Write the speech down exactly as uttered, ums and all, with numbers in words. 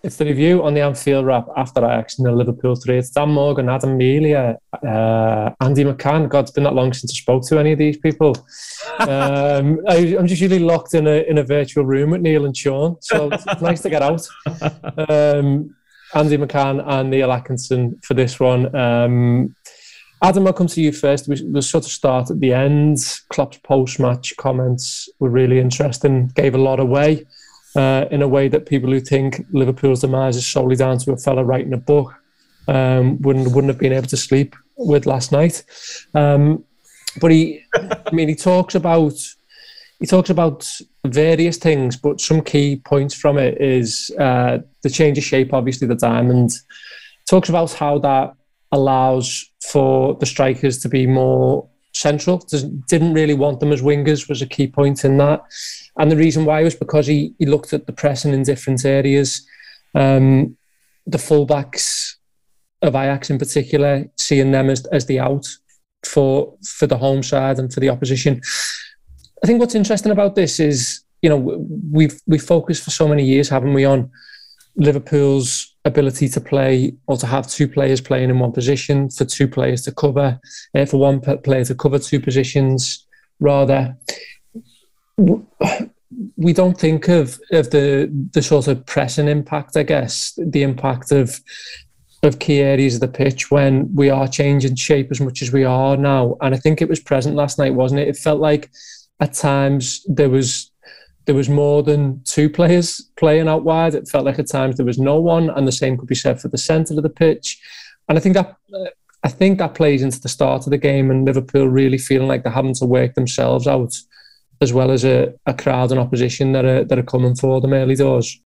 It's the review on the Anfield Wrap after Ajax in the Liverpool three. It's Dan Morgan, Adam Mealia, uh, Andy McCann. God, it's been that long since I spoke to any of these people. Um, I, I'm just really locked in a in a virtual room with Neil and Sean, so it's, it's nice to get out. Um, Andy McCann and Neil Atkinson for this one. Um, Adam, I'll come to you first. We, we'll sort of start at the end. Klopp's post-match comments were really interesting, gave a lot away. Uh, in a way that people who think Liverpool's demise is solely down to a fella writing a book um, wouldn't wouldn't have been able to sleep with last night. Um, but he, I mean, he talks about he talks about various things, but some key points from it is uh, the change of shape. Obviously, the diamond talks about how that allows for the strikers to be more central. Didn't really want them as wingers was a key point in that. And the reason why was because he, he looked at the pressing in different areas. Um, the fullbacks of Ajax in particular, seeing them as, as the out for for the home side and for the opposition. I think what's interesting about this is, you know, we've we've focused for so many years, haven't we, on Liverpool's ability to play or to have two players playing in one position, for two players to cover, uh, for one player to cover two positions, rather. We don't think of of the the sort of pressing impact, I guess, the impact of of key areas of the pitch when we are changing shape as much as we are now. And I think it was present last night, wasn't it? It felt like at times there was there was more than two players playing out wide. It felt like at times there was no one, and the same could be said for the centre of the pitch. And I think that I think that plays into the start of the game and Liverpool really feeling like they're having to work themselves out, as well as a, a crowd and opposition that are that are coming for them early doors.